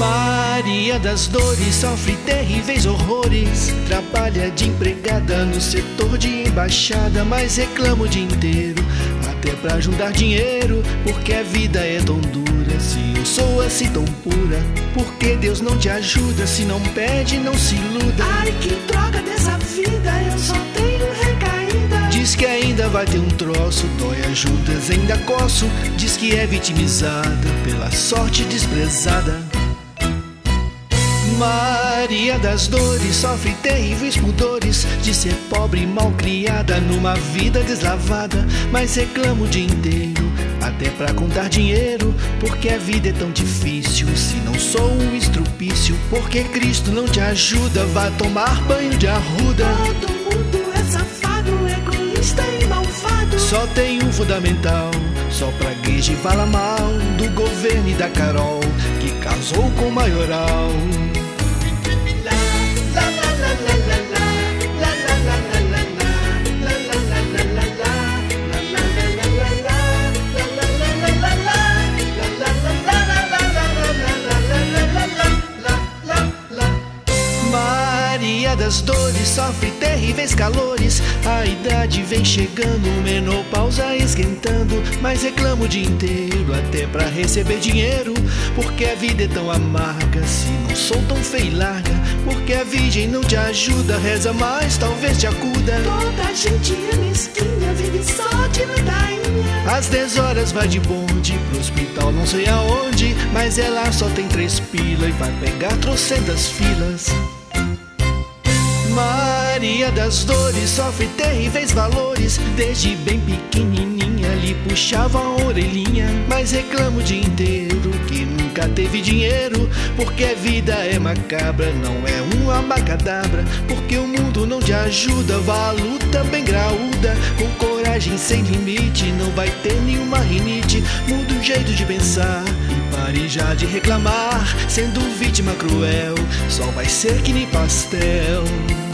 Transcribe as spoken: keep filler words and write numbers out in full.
Maria das Dores sofre terríveis horrores. Trabalha de empregada no setor de embaixada, mas reclama o dia inteiro, até pra juntar dinheiro, porque a vida é tão dura. Se eu sou assim tão pura, por que Deus não te ajuda? Se não pede, não se iluda. Ai, que droga dessa vida, eu só tenho recaída. Diz que ainda vai ter um troço, dói ajudas, ainda coço. Diz que é vitimizada pela sorte desprezada. Maria das Dores sofre terríveis pudores de ser pobre e mal criada numa vida deslavada, mas reclama o dia inteiro, até pra contar dinheiro, porque a vida é tão difícil. Se não sou um estrupício, porque Cristo não te ajuda, vá tomar banho de arruda. Todo mundo é safado, egoísta e malvado. Só tem um fundamental, só pragueja e fala mal do governo e da Carol, que casou com o maioral. Maria das Dores sofre terríveis calores. A idade vem chegando, menopausa esquentando, mas reclama o dia inteiro, até pra receber dinheiro, porque a vida é tão amarga. Se não sou tão feia e larga, porque a virgem não te ajuda, reza mais, talvez te acuda. Toda gente é mesquinha, vive só de ladainha. Às dez horas vai de bonde pro hospital não sei aonde, mas ela só tem três pila e vai pegar trocentas filas. Maria das Dores sofre terríveis valores. Desde bem pequenininha lhe puxava a orelhinha, mas reclama o dia inteiro que nunca teve dinheiro, porque a vida é macabra, não é um abacadabra, porque o mundo não te ajuda. Vá à luta bem graúda, com coragem sem limite, não vai ter nenhuma rinite. Muda o jeito de pensar e pare já de reclamar, sendo vítima cruel, só vai ser que nem pastel.